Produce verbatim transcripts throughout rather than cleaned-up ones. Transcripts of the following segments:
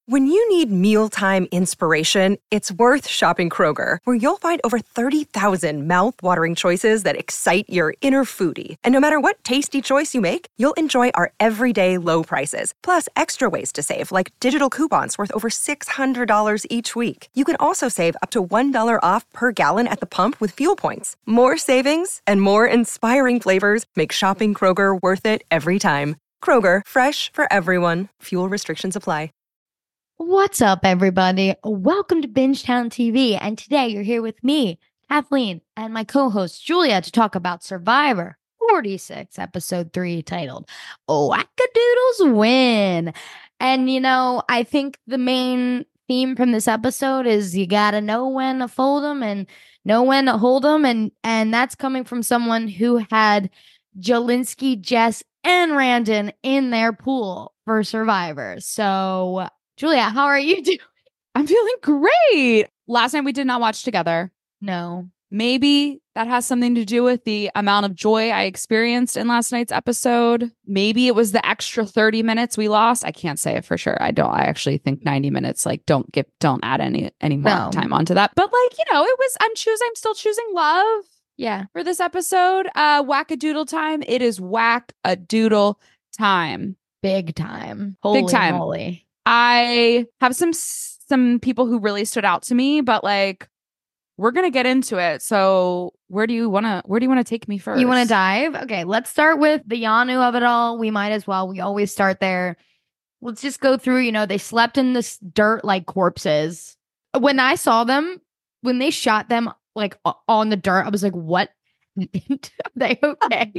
When you need mealtime inspiration, it's worth shopping Kroger, where you'll find over thirty thousand mouth-watering choices that excite your inner foodie. And no matter what tasty choice you make, you'll enjoy our everyday low prices, plus extra ways to save, like digital coupons worth over six hundred dollars each week. You can also save up to one dollar off per gallon at the pump with fuel points. More savings and more inspiring flavors make shopping Kroger worth it every time. Kroger, fresh for everyone. Fuel restrictions apply. What's up, everybody? Welcome to Bingetown T V, and today you're here with me, Kathleen, and my co-host Julia to talk about Survivor forty-six, episode three, titled Wackadoodles Win. And, you know, I think the main theme from this episode is you gotta know when to fold them and know when to hold them, and, and that's coming from someone who had Jelinski, Jess, and Randon in their pool for Survivor. So... Julia, how are you doing? I'm feeling great. Last night we did not watch together. No. Maybe that has something to do with the amount of joy I experienced in last night's episode. Maybe it was the extra thirty minutes we lost. I can't say it for sure. I don't. I actually think ninety minutes. Like, don't get, don't add any any more No. time onto that. But like, you know, it was. I'm choosing. I'm still choosing love. Yeah. For this episode, uh, whack-a-doodle time. It is whack-a-doodle time. Big time. Holy Big time. moly. I have some some people who really stood out to me, but like we're gonna get into it. So where do you wanna where do you wanna take me first? You want to dive? Okay, let's start with the Yanu of it all. We might as well. We always start there. Let's just go through. You know, they slept in this dirt like corpses. When I saw them, when they shot them like o- on the dirt, I was like, "What? Are they okay?"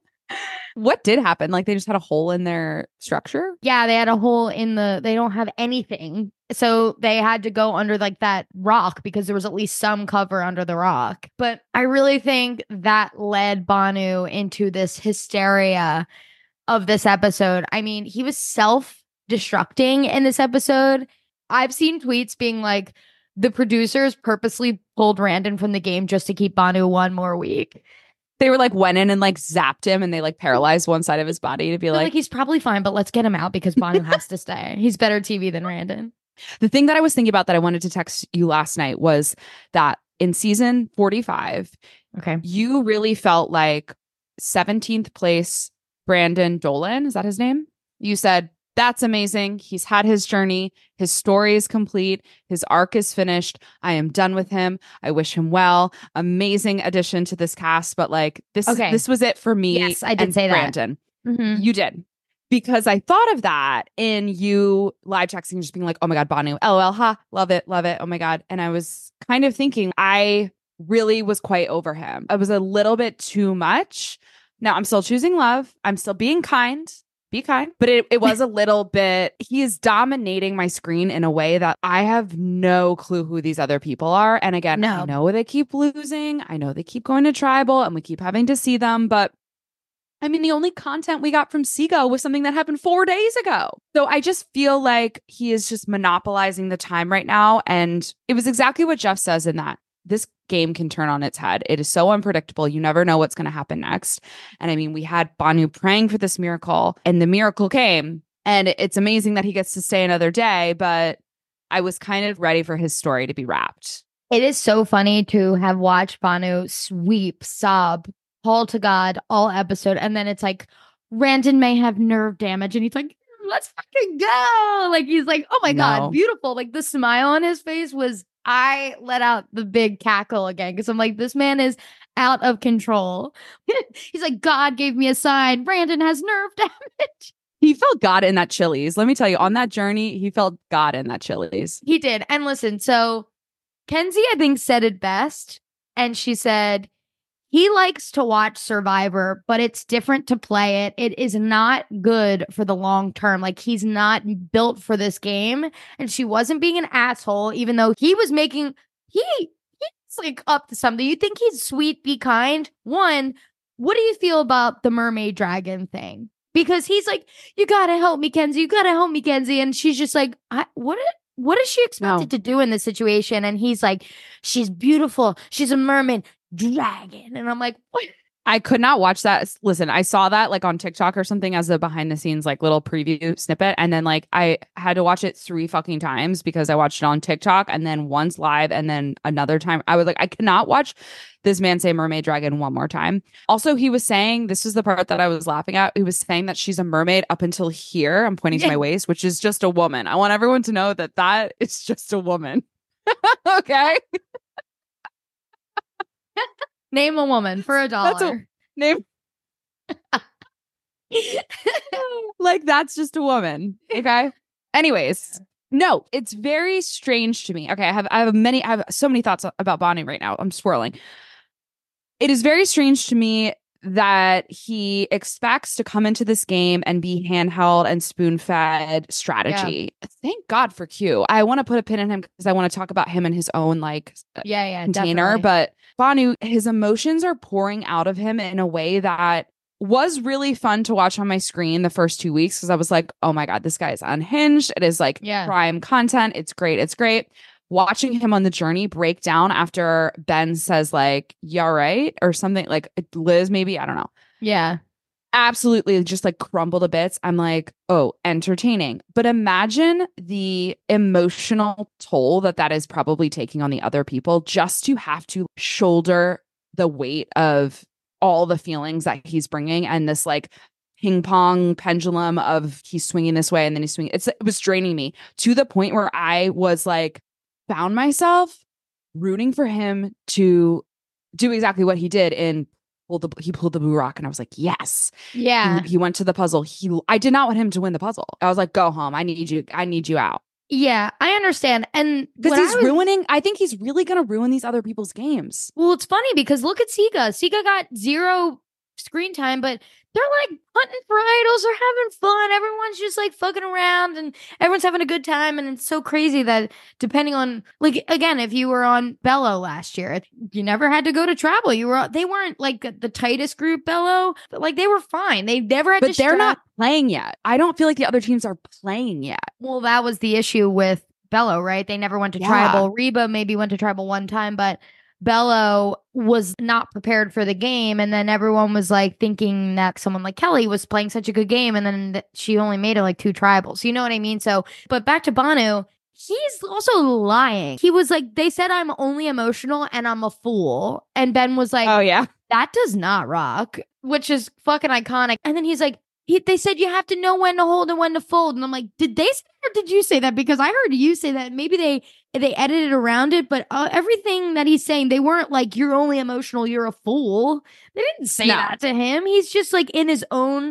What did happen? Like they just had a hole in their structure? Yeah, they had a hole in the, they don't have anything. So they had to go under like that rock because there was at least some cover under the rock. But I really think that led Banu into this hysteria of this episode. I mean, he was self-destructing in this episode. I've seen tweets being like, the producers purposely pulled Randon from the game just to keep Banu one more week. They were like went in and like zapped him and they like paralyzed one side of his body to be like, like, he's probably fine, but let's get him out because Banu has to stay. He's better T V than Randon. The thing that I was thinking about that I wanted to text you last night was that in season forty-five, Okay. you really felt like seventeenth place Brandon Dolan. Is that his name? You said, that's amazing. He's had his journey. His story is complete. His arc is finished. I am done with him. I wish him well. Amazing addition to this cast. But like this, Okay. this was it for me. Yes, I did and say that. Brandon. Mm-hmm. You did. Because I thought of that in you live texting, just being like, oh my God, Banu, LOL, ha, love it, love it. Oh my God. And I was kind of thinking, I really was quite over him. It was a little bit too much. Now I'm still choosing love. I'm still being kind. Be kind. But it, it was a little bit, he is dominating my screen in a way that I have no clue who these other people are. And again, No. I know they keep losing. I know they keep going to tribal and we keep having to see them. But I mean, the only content we got from Seago was something that happened four days ago. So I just feel like he is just monopolizing the time right now. And it was exactly what Jeff says in that. This game can turn on its head. It is so unpredictable. You never know what's going to happen next. And I mean, we had Banu praying for this miracle and the miracle came. And it's amazing that he gets to stay another day. But I was kind of ready for his story to be wrapped. It is so funny to have watched Banu sweep, sob, call to God all episode. And then it's like, Randon may have nerve damage. And he's like, let's fucking go. Like, he's like, oh my No. God, beautiful. Like the smile on his face was, I let out the big cackle again because I'm like, this man is out of control. He's like, God gave me a sign. Brandon has nerve damage. He felt God in that Chili's. Let me tell you, on that journey, he felt God in that Chili's. He did. And listen, so Kenzie, I think, said it best. And she said, he likes to watch Survivor, but it's different to play it. It is not good for the long term. Like, he's not built for this game. And she wasn't being an asshole, even though he was making, he, he's like up to something. You think he's sweet, be kind? One, what do you feel about the mermaid dragon thing? Because he's like, you gotta help me, Kenzie. You gotta help me, Kenzie. And she's just like, I, what? What is she expected No. to do in this situation? And he's like, she's beautiful. She's a mermaid dragon. And I'm like, what? I could not watch that. Listen, I saw that like on TikTok or something as a behind the scenes like little preview snippet. And then like I had to watch it three fucking times because I watched it on TikTok and then once live and then another time. I was like, I cannot watch this man say mermaid dragon one more time. Also, he was saying, this was the part that I was laughing at. He was saying that she's a mermaid up until here. I'm pointing yeah. to my waist, which is just a woman. I want everyone to know that that is just a woman. Okay. Name a woman for a dollar. That's a, name. Like, that's just a woman. Okay. Anyways, no, it's very strange to me. Okay. I have, I have many, I have so many thoughts about Bonnie right now. I'm swirling. It is very strange to me that he expects to come into this game and be handheld and spoon-fed strategy. Yeah. Thank God for Q. I want to put a pin in him because I want to talk about him in his own like yeah, yeah, container. Definitely. But Banu, his emotions are pouring out of him in a way that was really fun to watch on my screen the first two weeks because I was like, oh my God, this guy is unhinged. It is like yeah. prime content. It's great. It's great. Watching him on the journey break down after Ben says like, you all right? Or something like Liz, maybe, I don't know. Yeah. Absolutely just like crumble to bits. I'm like, oh, entertaining. But imagine the emotional toll that that is probably taking on the other people just to have to shoulder the weight of all the feelings that he's bringing and this like ping pong pendulum of he's swinging this way and then he's swinging. It's, it was draining me to the point where I was like, found myself rooting for him to do exactly what he did in pulled the he pulled the blue rock and I was like, yes. Yeah. He, he went to the puzzle. He I did not want him to win the puzzle. I was like, go home. I need you. I need you out. Yeah, I understand. And because he's I was, ruining, I think he's really gonna ruin these other people's games. Well, it's funny because look at Sika. Sika got zero screen time, but they're like hunting for idols. They're having fun. Everyone's just like fucking around and everyone's having a good time. And it's so crazy that depending on, like, again, if you were on Bello last year, you never had to go to travel. You were, they weren't like the tightest group, Bello, but like they were fine. They never had but to. But they're strap- not playing yet. I don't feel like the other teams are playing yet. Well, that was the issue with Bello, right? They never went to yeah. tribal. Reba maybe went to tribal one time, but Bello was not prepared for the game. And then everyone was like thinking that someone like Kelly was playing such a good game. And then th- she only made it like two tribals. You know what I mean? So, but back to Banu, he's also lying. He was like, they said I'm only emotional and I'm a fool. And Ben was like, oh, yeah, that does not rock, which is fucking iconic. And then he's like, he, they said you have to know when to hold and when to fold. And I'm like, did they say that or did you say that? Because I heard you say that. Maybe they they edited around it, but uh, everything that he's saying, they weren't like, you're only emotional, you're a fool. They didn't say no. that to him. He's just like in his own.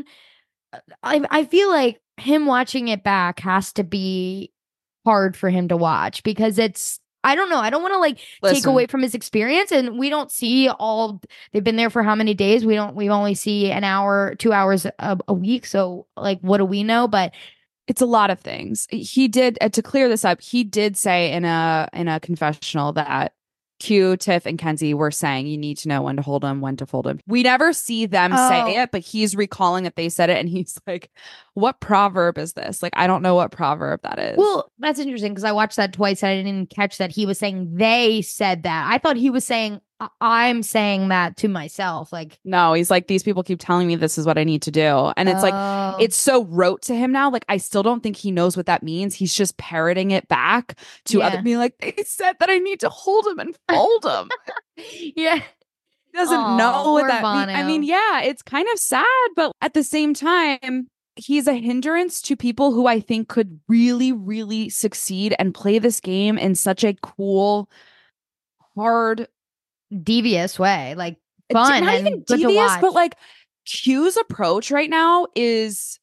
I, I feel like him watching it back has to be hard for him to watch because it's, I don't know. I don't want to like Listen. take away from his experience. And we don't see all, they've been there for how many days? We don't, we only see an hour, two hours a, a week. So like, what do we know? But it's a lot of things. He did, uh, to clear this up, he did say in a, in a confessional that Q, Tiff, and Kenzie were saying you need to know when to hold him, when to fold him. We never see them oh. say it, but he's recalling that they said it. And he's like, what proverb is this? Like, I don't know what proverb that is. Well, that's interesting because I watched that twice and I didn't catch that he was saying they said that. I thought he was saying I'm saying that to myself. Like, no, he's like, these people keep telling me this is what I need to do. And it's oh. like, it's so rote to him now. Like, I still don't think he knows what that means. He's just parroting it back to yeah. other being like, they said that I need to hold him and fold him. yeah. He doesn't Aww, know what that means. I mean, yeah, it's kind of sad, but at the same time, he's a hindrance to people who I think could really, really succeed and play this game in such a cool, hard, devious way, like fun, not and even devious, but like Q's approach right now is,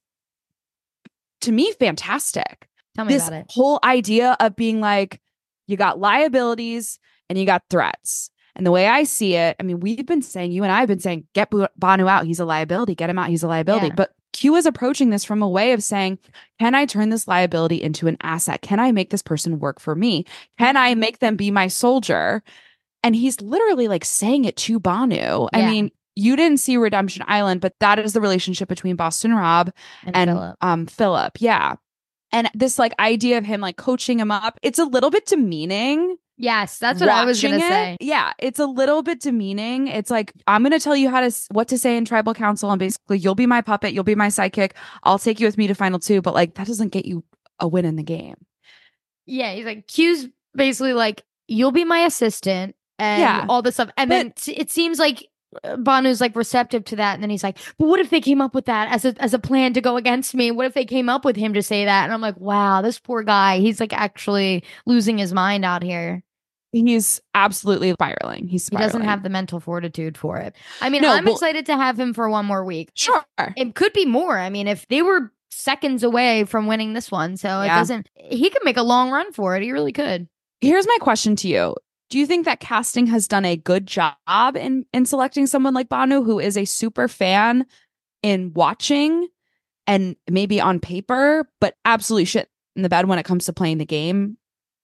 to me, fantastic. Tell me this about it. Whole idea of being like, you got liabilities and you got threats. And the way I see it, I mean, we've been saying, you and I have been saying, get Banu out. He's a liability. Get him out. He's a liability. Yeah. But Q is approaching this from a way of saying, can I turn this liability into an asset? Can I make this person work for me? Can I make them be my soldier? And he's literally like saying it to Banu. Yeah. I mean, you didn't see Redemption Island, but that is the relationship between Boston Rob and, and Philip. um Philip. Yeah. And this like idea of him like coaching him up, it's a little bit demeaning Yes, that's what I was going to say. Yeah, it's a little bit demeaning. It's like, I'm going to tell you how to what to say in tribal council, and basically you'll be my puppet, you'll be my sidekick. I'll take you with me to final two, but like that doesn't get you a win in the game. Yeah, he's like, Q's basically like, you'll be my assistant and Yeah. all this stuff. And But- then t- it seems like Banu's like receptive to that. And then he's like, but what if they came up with that as a as a plan to go against me? What if they came up with him to say that? And I'm like, wow, this poor guy. He's like actually losing his mind out here. He's absolutely spiraling. He's He spiraling. doesn't have the mental fortitude for it. I mean, No, I'm well- excited to have him for one more week. Sure. It could be more. I mean, if they were seconds away from winning this one, so it Yeah. doesn't, he could make a long run for it. He really could. Here's my question to you. Do you think that casting has done a good job in, in selecting someone like Banu, who is a super fan in watching and maybe on paper, but absolutely shit in the bed when it comes to playing the game?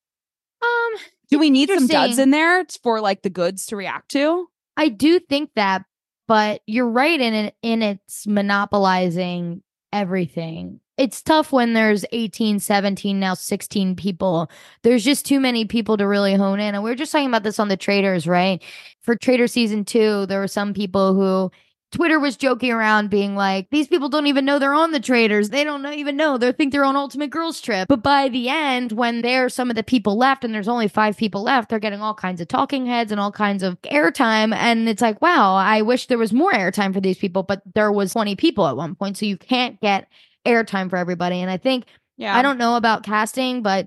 Um, Do we need some interesting. duds in there for like the goods to react to? I do think that, but you're right in it, in its monopolizing everything. It's tough when there's eighteen, seventeen, now sixteen people. There's just too many people to really hone in. And we were just talking about this on the Traders, right? For Trader season two, there were some people who Twitter was joking around being like, these people don't even know they're on the Traders. They don't know, even know. They think they're on Ultimate Girls Trip. But by the end, when there's some of the people left and there's only five people left, they're getting all kinds of talking heads and all kinds of airtime. And it's like, wow, I wish there was more airtime for these people. But there was twenty people at one point. So you can't get airtime for everybody. And I think, Yeah. I don't know about casting, but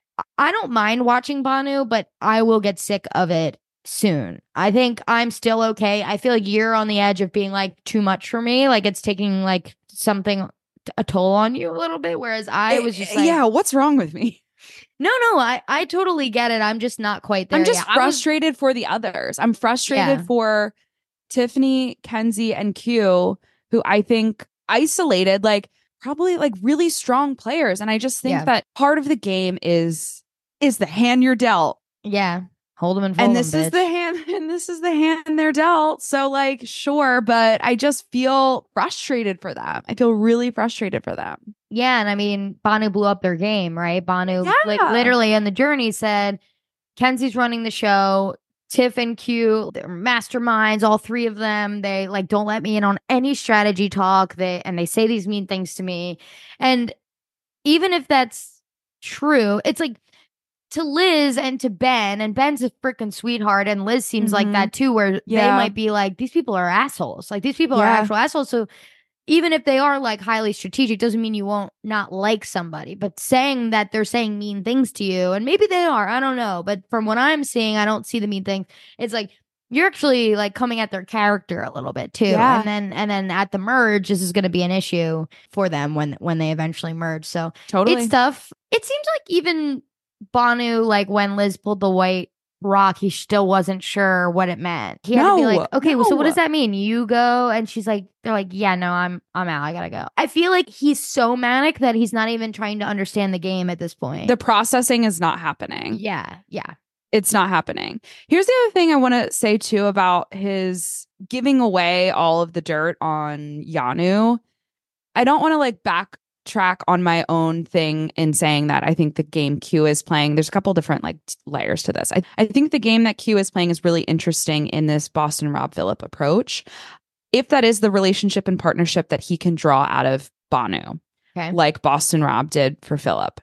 I don't mind watching Banu, but I will get sick of it soon. I think I'm still okay. I feel like you're on the edge of being like too much for me. Like it's taking like something, a toll on you a little bit. Whereas I was just like, yeah, what's wrong with me? no, no, I, I totally get it. I'm just not quite there I'm just yet. I was- frustrated for the others. I'm frustrated Yeah. for Tiffany, Kenzie, and Q, who I think isolated, like probably like really strong players. And I just think Yeah. that part of the game is is the hand you're dealt. yeah. Hold them and fold And this them, is bitch. the hand, and this is the hand they're dealt. So, like, sure, but I just feel frustrated for them. I feel really frustrated for them. Yeah, and I mean, Banu blew up their game, right? Banu, like, Yeah. literally in the journey said, Kenzie's running the show. Tiff and Q, they're masterminds, all three of them. They like don't let me in on any strategy talk. They and they say these mean things to me. And even if that's true, it's like to Liz and to Ben, and Ben's a freaking sweetheart, and Liz seems like Mhm. that too, where they Yeah. might be like, these people are assholes. Like these people are Yeah. actual assholes. So even if they are like highly strategic, doesn't mean you won't not like somebody. But saying that they're saying mean things to you, and maybe they are, I don't know. But from what I'm seeing, I don't see the mean things. It's like you're actually like coming at their character a little bit too. Yeah. And then and then at the merge, this is going to be an issue for them when when they eventually merge. So Totally. it's tough. It seems like even Banu, like when Liz pulled the white rock, he still wasn't sure what it meant. He had to be No, like, okay, well, so what no. does that mean? You go, and she's like, they're like, yeah, no, I'm I'm out. I gotta go. I feel like he's so manic that he's not even trying to understand the game at this point. The processing is not happening. yeah, yeah, It's not happening. Here's the other thing I want to say too about his giving away all of the dirt on Yanu. I don't want to like backtrack on my own thing in saying that I think the game Q is playing. There's a couple different like t- layers to this. I, I think the game that Q is playing is really interesting in this Boston Rob Phillip approach. If that is the relationship and partnership that he can draw out of Banu, okay, like Boston Rob did for Phillip.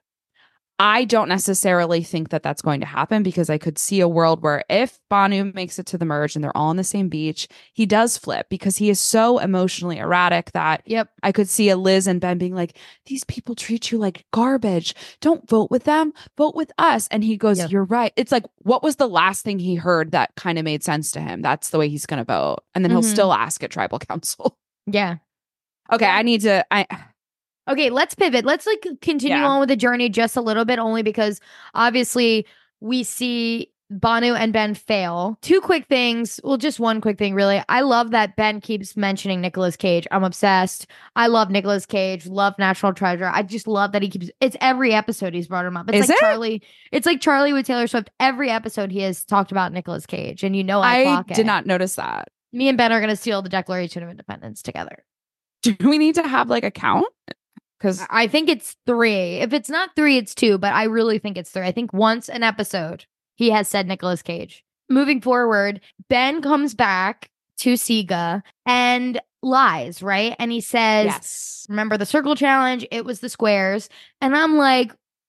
I don't necessarily think that that's going to happen, because I could see a world where if Banu makes it to the merge and they're all on the same beach, he does flip, because he is so emotionally erratic that yep, I could see a Liz and Ben being like, these people treat you like garbage. Don't vote with them. Vote with us. And he goes, Yeah. you're right. It's like, what was the last thing he heard that kind of made sense to him? That's the way he's going to vote. And then he'll Mhm. still ask at tribal council. yeah. Okay, I need to, I, Okay, let's pivot. Let's like continue Yeah. on with the journey just a little bit, only because obviously we see Banu and Ben fail. Two quick things. Well, just one quick thing, really. I love that Ben keeps mentioning Nicolas Cage. I'm obsessed. I love Nicolas Cage. Love National Treasure. I just love that he keeps. It's every episode he's brought him up. It's Is like it? Charlie. It's like Charlie with Taylor Swift. Every episode he has talked about Nicolas Cage, and you know I, I clock did it. not notice that. Me and Ben are gonna steal the Declaration of Independence together. Do we need to have like a count? Because I think it's three. If it's not three, it's two, but I really think it's three. I think once an episode He has said Nicolas Cage. Moving forward, Ben comes back to Siga and lies, right? And he says, Yes. remember the circle challenge? It was the squares. And I'm like,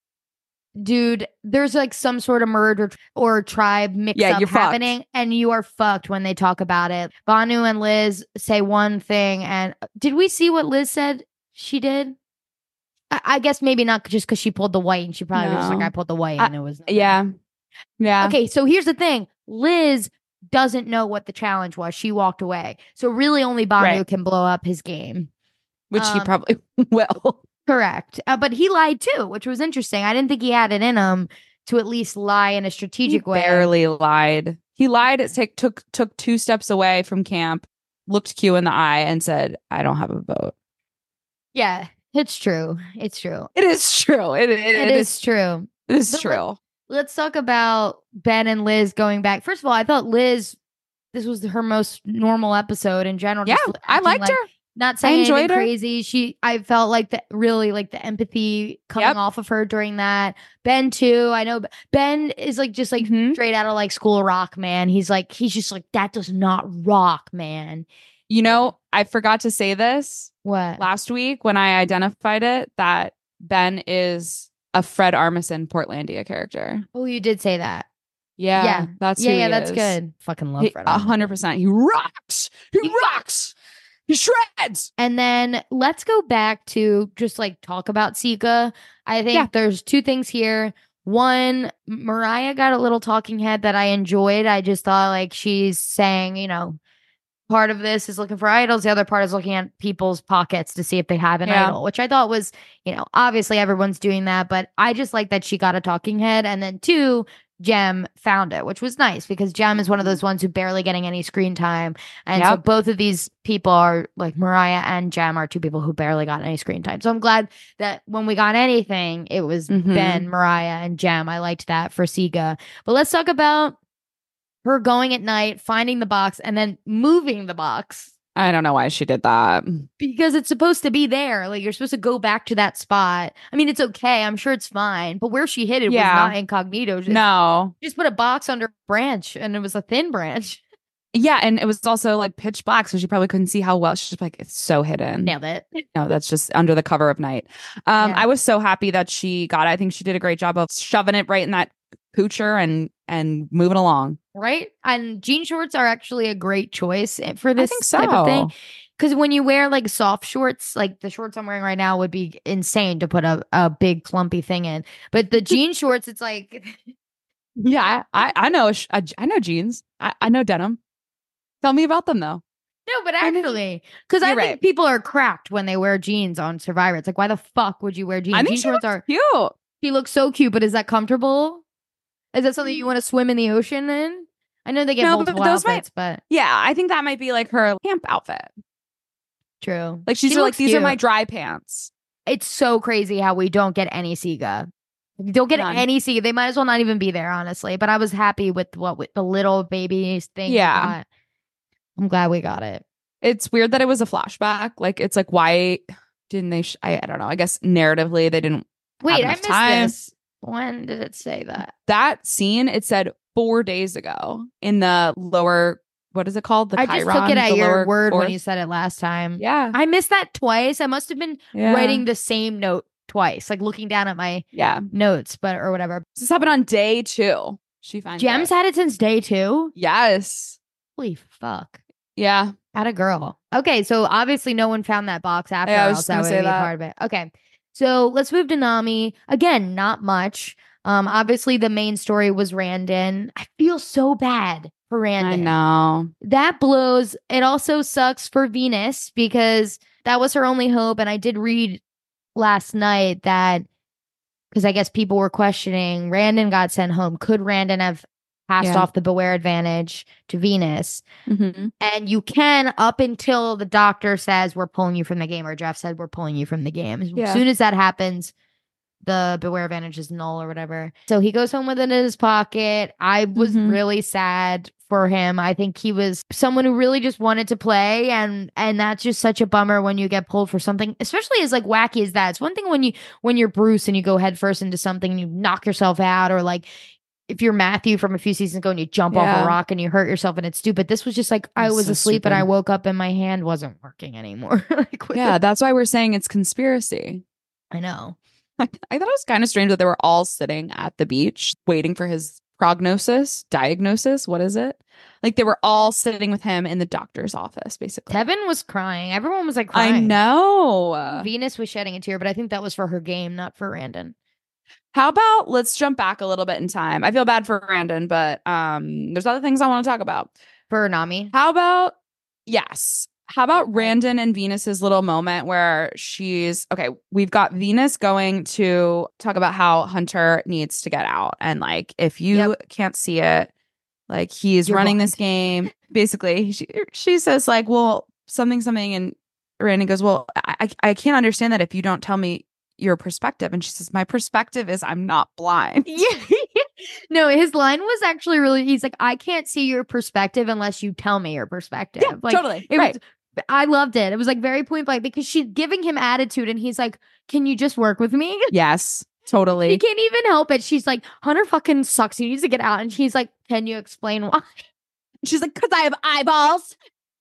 dude, there's like some sort of murder or tribe mix Yeah, up you're happening, fucked. and you are fucked when they talk about it. Banu and Liz say one thing, and did we see what Liz said she did? I, I guess maybe not just because she pulled the white, and she probably was just like, No. I pulled the white, I- and it was Yeah. Yeah. Okay, so here's the thing. Liz doesn't know what the challenge was. She walked away. So really only Banu Right. can blow up his game. Which he Um, probably will. Correct. Uh, but he lied too, which was interesting. I didn't think he had it in him to at least lie in a strategic He way. barely lied. He lied. It take, took took two steps away from camp, looked Q in the eye, and said, "I don't have a vote." Yeah, it's true. It's true. It is true. It, it, it it is, is. true. It is But true. Let's talk about Ben and Liz going back. First of all, I thought Liz, this was her most normal episode in general. Yeah, just I acting liked like- her. Not saying enjoyed anything her. crazy. She, I felt like the really like the empathy coming Yep. off of her during that. Ben too. I know Ben is like just like Mhm. straight out of like School of Rock, man. He's like he's just like that does not rock, man. You know, I forgot to say this What? last week when I identified it that Ben is a Fred Armisen Portlandia character. Oh, you did say that. Yeah, Yeah. that's yeah, who yeah, he that's is. good. Fucking love He- Fred. A Armisen. hundred percent. He rocks. He He rocks. He shreds. And then let's go back to just like talk about Sika. I think Yeah. there's two things here. One, Mariah got a little talking head that I enjoyed. I just thought like she's saying, you know, part of this is looking for idols. The other part is looking at people's pockets to see if they have an Yeah. idol, which I thought was, you know, obviously everyone's doing that, but I just like that she got a talking head. And then two, Jem found it, which was nice because Jem is one of those ones who barely getting any screen time. And so Yep. both of these people are like Mariah and Jem are two people who barely got any screen time. So I'm glad that when we got anything, it was Mhm. Ben, Mariah, and Jem. I liked that for Siga. But let's talk about her going at night, finding the box, and then moving the box I don't know why she did that. because it's supposed to be there. Like you're supposed to go back to that spot. I mean, it's okay. I'm sure it's fine. But where she hid it Yeah. was not incognito. Just, No. just put a box under a branch, and it was a thin branch. Yeah, and it was also like pitch black, so she probably couldn't see how well. She's just like, it's so hidden. Nailed it. No, that's just under the cover of night. Um, Yeah. I was so happy that she got it. I think she did a great job of shoving it right in that poocher and and moving along. Right? And jean shorts are actually a great choice for this I think so. type of thing. Because when you wear like soft shorts, like the shorts I'm wearing right now would be insane to put a, a big clumpy thing in. But the jean shorts, it's like, Yeah, I I know a sh- a- I know jeans. I, I know denim. Tell me about them though. no, but I mean, actually, because I you're think right. people are cracked when they wear jeans on Survivor. It's like, why the fuck would you wear jeans? I think Jean she shorts looks are, cute. she looks so cute, but is that comfortable? Is that something you want to swim in the ocean in? I know they get No, but multiple those might- outfits, but Yeah, I think that might be like her camp outfit. true. Like she's She like, looks these are my cute. dry pants. It's so crazy how we don't get any Siga. We don't get None. any Siga. They might as well not even be there, honestly. But I was happy with what with the little baby thing. we Yeah. got. I'm glad we got it. It's weird that it was a flashback. Like it's like why didn't they? Sh- I I don't know. I guess narratively they didn't. Wait, I enough missed time. this. When did it say that? That scene it said four days ago in the lower. What is it called? The I just Chiron, took it at the your lower word when fourth? you said it last time. Yeah, I missed that twice. I must have been yeah. writing the same note twice, like looking down at my Yeah, notes, but or whatever. this happened on day two. She finds Jem's it. had it since day two. Yes. Holy fuck. Yeah. At a girl. Okay, so obviously no one found that box after, Yeah, I or was else just that gonna would say be that. part of it. Okay, so let's move to Nami. Again, not much. Um, obviously the main story was Randon. I feel so bad for Randon. I know. That blows. It also sucks for Venus because that was her only hope. And I did read last night that because I guess people were questioning Randon got sent home. Could Randon have passed Yeah. off the Beware advantage to Venus? Mhm. And you can up until the doctor says we're pulling you from the game, or Jeff said we're pulling you from the game. As Yeah. soon as that happens, the Beware advantage is null or whatever. So he goes home with it in his pocket. I was Mhm. really sad for him. I think he was someone who really just wanted to play, and and that's just such a bummer when you get pulled for something, especially as like wacky as that. It's one thing when you when you're Bruce and you go headfirst into something and you knock yourself out, or like if you're Matthew from a few seasons ago and you jump off Yeah. a rock and you hurt yourself and it's stupid. This was just like I It's was so asleep and I stupid. woke up and my hand wasn't working anymore. like, what Yeah, the- that's why we're saying it's conspiracy. I know. I thought it was kind of strange that they were all sitting at the beach waiting for his prognosis, diagnosis. What is it? Like they were all sitting with him in the doctor's office, basically. Tevin was crying. Everyone was like I crying. know. Venus was shedding a tear, but I think that was for her game, not for Randon. How about let's jump back a little bit in time? I feel bad for Brandon, but um, there's other things I want to talk about. For Nami. How about yes? How about Okay. Randon and Venus's little moment where she's okay? We've got Venus going to talk about how Hunter needs to get out, and like if you Yep. can't see it, like he's You're running blind. this game. Basically, she she says like, well, something something, and Randon goes, well, I I, I can't understand that if you don't tell me your perspective, and she says, my perspective is I'm not blind. Yeah. No, his line was actually really, he's like, I can't see your perspective unless you tell me your perspective. Yeah, like, totally. It Right. was, I loved it. It was like very point blank because she's giving him attitude and he's like, can you just work with me? Yes, He totally. can't even help it. She's like, Hunter fucking sucks. He needs to get out. And she's like, can you explain why? She's like, because I have eyeballs.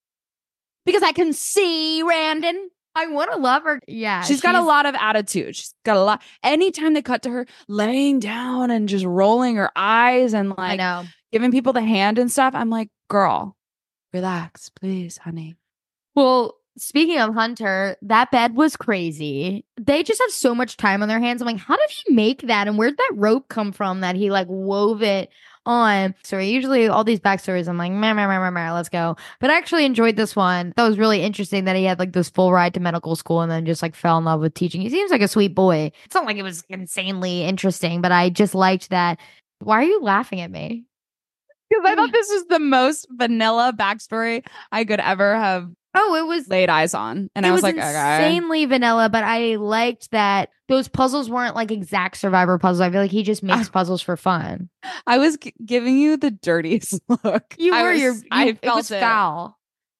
Because I can see, Randon. I want to love her. Yeah. She's got a lot of attitude. She's got a lot. Anytime they cut to her laying down and just rolling her eyes and I like know. giving people the hand and stuff, I'm like, girl, relax, please, honey. Well, speaking of Hunter, that bed was crazy. They just have so much time on their hands. I'm like, how did he make that? And where'd that rope come from that he like wove it on? So usually all these backstories, I'm like, meh, meh, meh, meh, meh, let's go. But I actually enjoyed this one. That was really interesting that he had like this full ride to medical school and then just like fell in love with teaching. He seems like a sweet boy. It's not like it was insanely interesting, but I just liked that. Why are you laughing at me? Because I thought this was the most vanilla backstory I could ever have Oh, it was laid eyes on. And it I was, was like, okay. insanely vanilla, but I liked that those puzzles weren't like exact Survivor puzzles. I feel like he just makes puzzles for fun. I was g- giving you the dirtiest look. You I were was- your. You, I it felt was it. foul.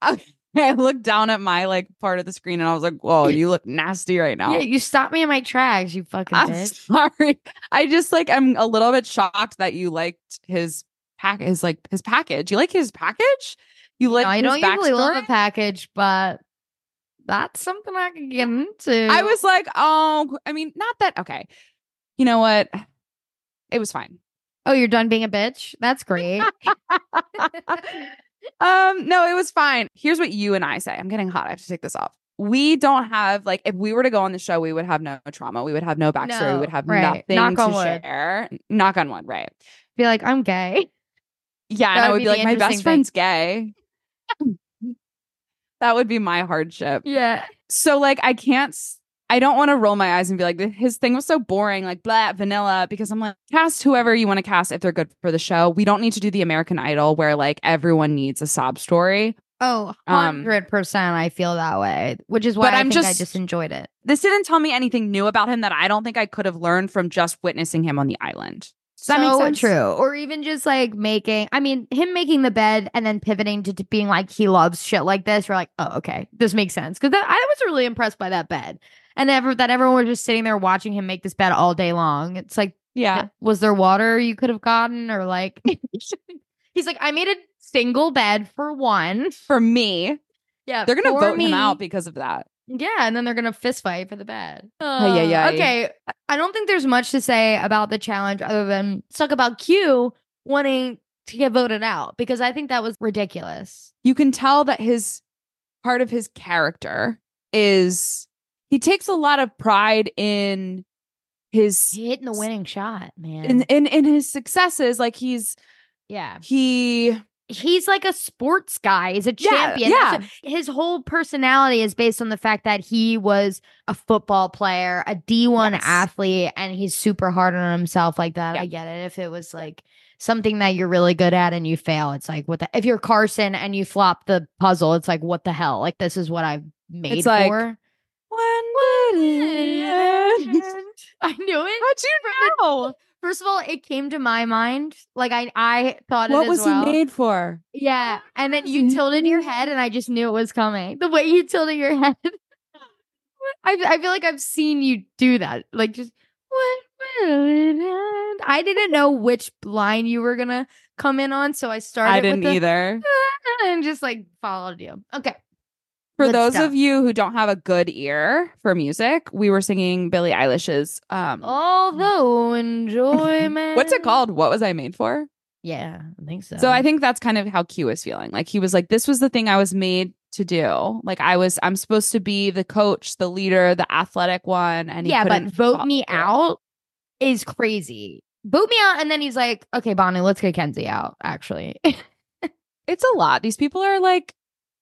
I looked down at my like part of the screen and I was like, whoa, you look nasty right now. Yeah, you stopped me in my tracks. You fucking I'm bitch. sorry. I just like I'm a little bit shocked that you liked his pack his like his package. You like his package? You like No, I his don't usually love a backstory? package, but that's something I can get into. I was like, oh, I mean, not that okay. You know what? It was fine. Oh, you're done being a bitch? That's great. Um, no, it was fine. Here's what you and I say. I'm getting hot. I have to take this off. We don't have like if we were to go on the show, we would have no trauma. We would have no backstory. No, we would have right. nothing Knock to on wood. share. Knock on wood, right? Be like, I'm gay. Yeah, That and I would would be be the like, my interesting best friend's gay. That would be my hardship. Yeah. So like I can't s- I don't want to roll my eyes and be like his thing was so boring, like blah vanilla, because I'm like, cast whoever you want to cast if they're good for the show. We don't need to do the American Idol where like everyone needs a sob story. Oh, Um, one hundred percent I feel that way, which is why But I I'm think I just- just enjoyed it. This didn't tell me anything new about him that I don't think I could have learned from just witnessing him on the island. Does that so make sense? true. Or even just like making, I mean, him making the bed and then pivoting to, to being like, he loves shit like this. You're like, oh, okay, this makes sense. Because I was really impressed by that bed. And ever that everyone was just sitting there watching him make this bed all day long. It's like, Yeah. was there water you could have gotten? Or like, he's like, I made a single bed for one. For me, Yeah. they're gonna for vote me. him out because of that. Yeah, and then they're gonna fist fight for the bed. yeah, yeah. Okay, I don't think there's much to say about the challenge other than talk about Q wanting to get voted out because I think that was ridiculous. You can tell that his part of his character is he takes a lot of pride in his Hitting the winning shot, man. in in, in his successes. Like he's yeah, he he's like a sports guy. He's a Yeah, champion. yeah. That's what- his whole personality is based on the fact that he was a football player, a D one Yes. athlete, and he's super hard on himself like that. Yeah. I get it. If it was like something that you're really good at and you fail, it's like what the if you're Carson and you flop the puzzle, it's like what the hell? Like this is what I've made It's like, for. when did it end? I knew it. How'd you know? First of all, it came to my mind. Like I, I thought What it as was well. he made for? Yeah, and then you tilted your head, and I just knew it was coming. The way you tilted your head, I, I feel like I've seen you do that. Like just what? I didn't know which line you were gonna come in on, so I started. I didn't with the, either. and just like followed you. Okay. For Good those stuff. of you who don't have a good ear for music, we were singing Billie Eilish's um Although enjoyment. what's it called? What Was I Made For? Yeah, I think so. So I think that's kind of how Q was feeling. Like he was like, this was the thing I was made to do. Like I was, I'm supposed to be the coach, the leader, the athletic one. And he yeah, but couldn't vote follow me it. out is crazy. Vote me out, and then he's like, okay, Bonnie, let's get Kenzie out, actually. It's a lot. These people are like,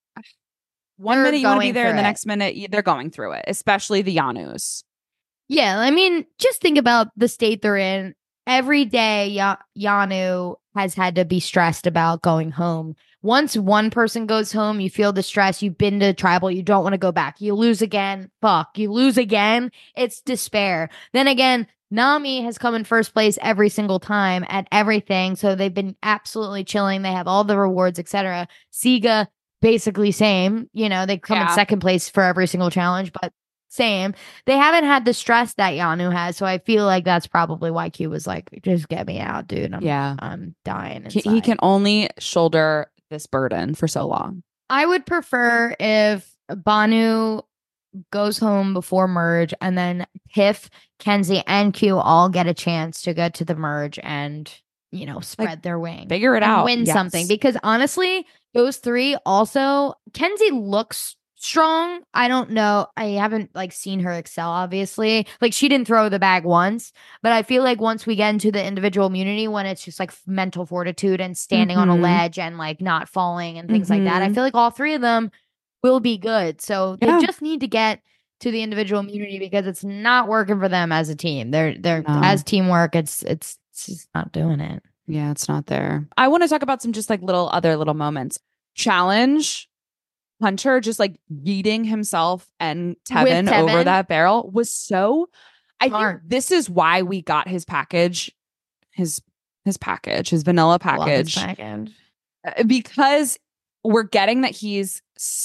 one They're minute you want to be going there, and the through it. next minute y- they're going through it, especially the Janus. Yeah, I mean, just think about the state they're in. Every day, ya- Yanu has had to be stressed about going home. Once one person goes home, you feel the stress. You've been to tribal, you don't want to go back. You lose again. Fuck, you lose again. It's despair. Then again, Nami has come in first place every single time at everything. So they've been absolutely chilling. They have all the rewards, et cetera. Siga, basically same. You know, they come Yeah. in second place for every single challenge, but same. They haven't had the stress that Yanu has, so I feel like that's probably why Q was like, "Just get me out, dude. I'm, Yeah. I'm dying." He, Inside. he can only shoulder this burden for so long. I would prefer if Banu goes home before merge, and then Tiff, Kenzie, and Q all get a chance to go to the merge and, you know, spread Like, their wing, Figure it and out. win Yes. something. Because honestly, those three also, Kenzie looks strong. I don't know. I haven't like seen her excel, obviously. Like she didn't throw the bag once, but I feel like once we get into the individual immunity, when it's just like mental fortitude and standing on a Mhm. ledge and like not falling and things like that, I Mhm. feel like all three of them will be good. So Yeah. they just need to get to the individual immunity because it's not working for them as a team. They're they're No. as teamwork, it's it's it's just not doing it. Yeah, it's not there. I want to talk about some just like little other little moments. Challenge. Hunter just like yeeting himself and Tevin, Tevin. over that barrel was so. I Smart. think this is why we got his package, his his package, his vanilla Love his package, package. Uh, because we're getting that he's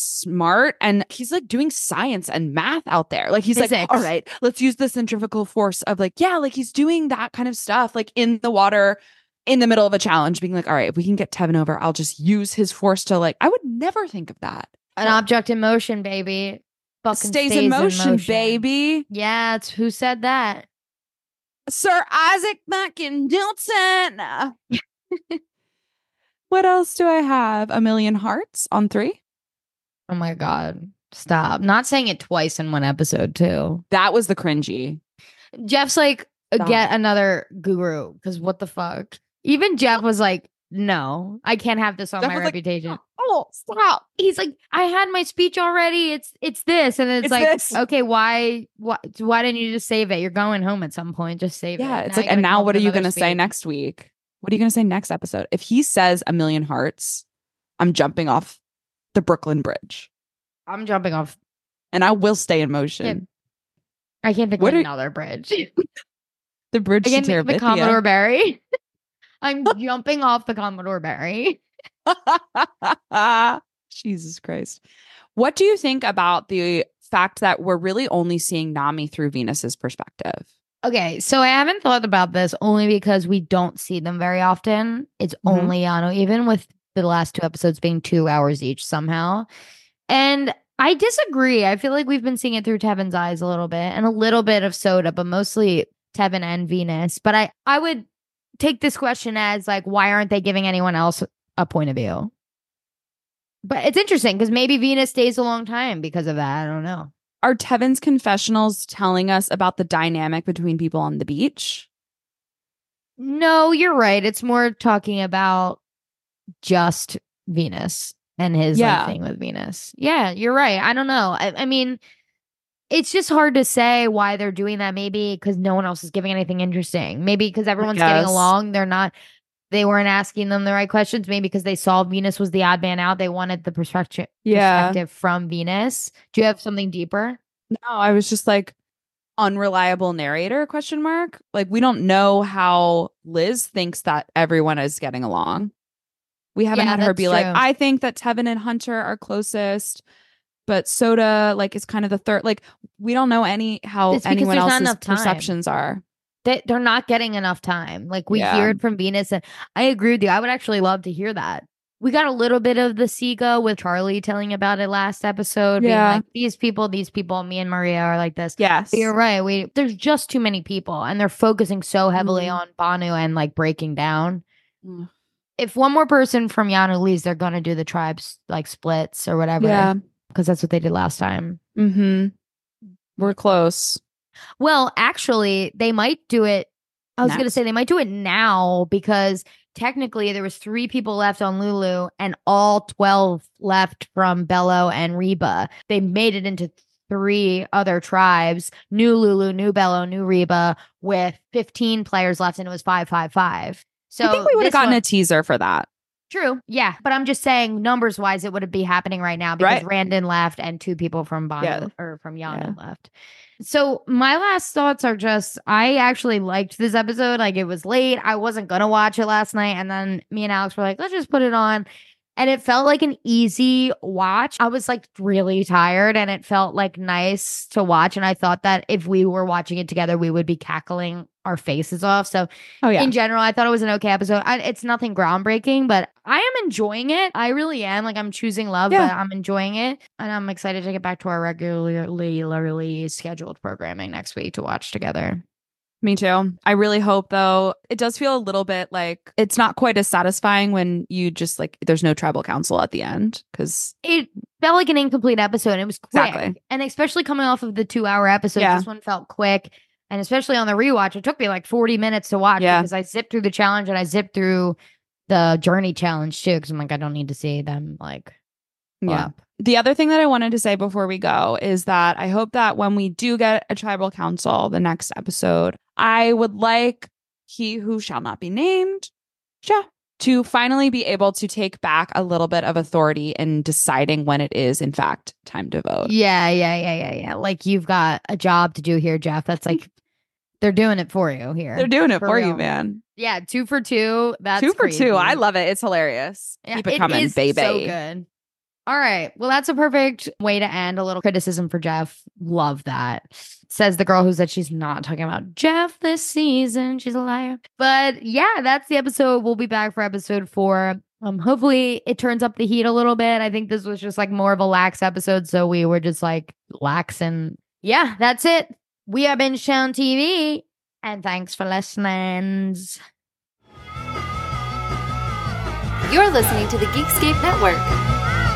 smart and he's like doing science and math out there. Like he's Physics. like, all right, let's use the centrifugal force of like, yeah, like he's doing that kind of stuff, like in the water. In the middle of a challenge, being like, all right, if we can get Tevin over, I'll just use his force to like, I would never think of that. An object in motion, baby. Fucking Stays, in, motion, baby. Yeah, it's who said that. Sir Isaac Mackin-Dilton. What else do I have? A Million Hearts on three. Oh my god. Stop. Not saying it twice in one episode, too. That was the cringy. Jeff's like, Stop. get another guru, because what the fuck? Even Jeff was like, no, I can't have this on Jeff my was like, reputation. Oh, stop. He's like, I had my speech already. It's it's this. And it's, It's like, this. okay, why, why why didn't you just save it? You're going home at some point. Just save Yeah, it. it's Now like, you and gotta now come what up are with you another going to say speech. next week? What are you going to say next episode? If he says A Million Hearts, I'm jumping off the Brooklyn Bridge I'm jumping off. and I will stay in motion. I can't think What of are- another bridge. The bridge I to can't think of the Terabithia. Commodore Barry. I'm jumping off the Commodore Barry. Jesus Christ. What do you think about the fact that we're really only seeing Nami through Venus's perspective? Okay, so I haven't thought about this only because we don't see them very often. It's Mhm. only Yano, even with the last two episodes being two hours each somehow. And I disagree. I feel like we've been seeing it through Tevin's eyes a little bit and a little bit of Soda, but mostly Tevin and Venus. But I, I would take this question as like, why aren't they giving anyone else a point of view? But it's interesting because maybe Venus stays a long time because of that. I don't know. Are Tevin's confessionals telling us about the dynamic between people on the beach? No, you're right. It's more talking about just Venus and his Yeah. like, thing with Venus. Yeah, you're right. I don't know. I, I mean, it's just hard to say why they're doing that. Maybe because no one else is giving anything interesting. Maybe because everyone's getting guess. along. They're not. They weren't asking them the right questions. Maybe because they saw Venus was the odd man out. They wanted the perspective Yeah. perspective from Venus. Do you have something deeper? No, I was just like, unreliable narrator question mark. Like we don't know how Liz thinks that everyone is getting along. We haven't Yeah, had her that's be like, true. I think that Tevin and Hunter are closest, but Soda like is kind of the third. Like we don't know any how It's because anyone there's not else's enough time. perceptions are. They, they're not getting enough time. Like we Yeah. hear it from Venus, and I agree with you. I would actually love to hear that. We got a little bit of the Sega with Charlie telling about it last episode. Yeah. Being like, these people, these people, me and Maria are like this. Yes. But you're right. We There's just too many people, and they're focusing so heavily Mhm. on Banu and like breaking down. Mm. If one more person from Yanu leaves, they're going to do the tribes like splits or whatever. Yeah. Because that's what they did last time. Mm-hmm. We're close. Well, actually, they might do it. I was going to Next. say they might do it now because technically there was three people left on Lulu and all twelve left from Bello and Reba. They made it into three other tribes, new Lulu, new Bello, new Reba, with fifteen players left, and it was five, five, five. So I think we would have this gotten one- a teaser for that. True. Yeah. But I'm just saying numbers wise, it would be happening right now because Right. Randon left and two people from Banu Yeah. or from Yana left. So my last thoughts are just, I actually liked this episode. Like it was late. I wasn't going to watch it last night. And then me and Alex were like, let's just put it on. And it felt like an easy watch. I was like really tired and it felt like nice to watch. And I thought that if we were watching it together, we would be cackling our faces off. So Oh, yeah. in general, I thought it was an okay episode. I, it's nothing groundbreaking, but I am enjoying it. I really am. Like I'm choosing love, Yeah. but I'm enjoying it. And I'm excited to get back to our regularly, regularly scheduled programming next week to watch together. Me too. I really hope, though, it does feel a little bit like it's not quite as satisfying when you just like there's no tribal council at the end because It felt like an incomplete episode. It was quick. Exactly. And especially coming off of the two hour episode, Yeah. this one felt quick. And especially on the rewatch, it took me like forty minutes to watch Yeah. because I zipped through the challenge and I zipped through the journey challenge too. Because I'm like, I don't need to see them like yeah. up. The other thing that I wanted to say before we go is that I hope that when we do get a tribal council, the next episode, I would like he who shall not be named, yeah, to finally be able to take back a little bit of authority in deciding when it is, in fact, time to vote. Yeah, yeah, yeah, yeah, yeah. Like you've got a job to do here, Jeff. That's like they're doing it for you here. They're doing it for, you, real. man. Yeah, two for two. That's two for crazy. two. I love it. It's hilarious. Yeah, Keep it, coming, is baby. So good. All right. Well, that's a perfect way to end. A little criticism for Jeff. Love that. Says the girl who said she's not talking about Jeff this season. She's a liar. But yeah, that's the episode. We'll be back for episode four. Um, hopefully it turns up the heat a little bit. I think this was just like more of a lax episode. So we were just like lax and yeah, that's it. We are Binge Town T V. And thanks for listening. You're listening to the Geekscape Network.